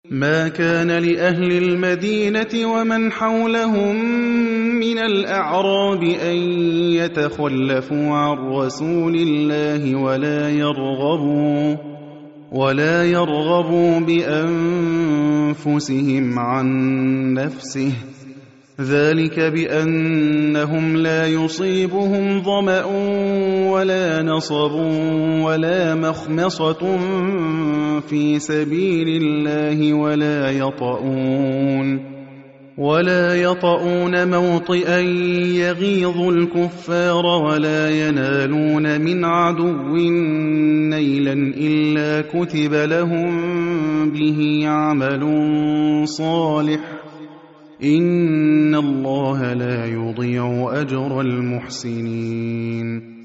ما كان لأهل المدينة ومن حولهم من الأعراب أن يتخلفوا عن رسول الله ولا يرغبوا بأنفسهم عن نفسه، ذلك بأنهم لا يصيبهم ظمأ ولا نصب ولا مخمصة في سبيل الله ولا يطؤون موطئا يغيظ الكفار ولا ينالون من عدو نيلا إلا كتب لهم به عمل صالح، إن الله لا يضيع أجر المحسنين.